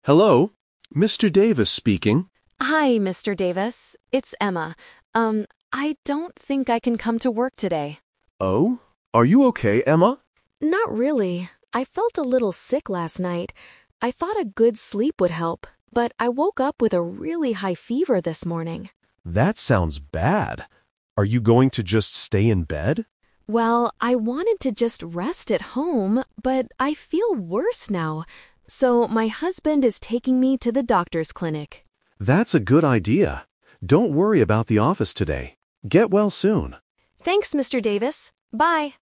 Hello, Mr. Davis speaking. Hi, Mr. Davis. It's Emma. I don't think I can come to work today. Oh, are you okay, Emma? Not really. I felt a little sick last night. I thought a good sleep would help, but I woke up with a really high fever this morning. That sounds bad. Are you going to just stay in bed? Well, I wanted to just rest at home, but I feel worse now. So my husband is taking me to the doctor's clinic. That's a good idea. Don't worry about the office today. Get well soon. Thanks, Mr. Davis. Bye.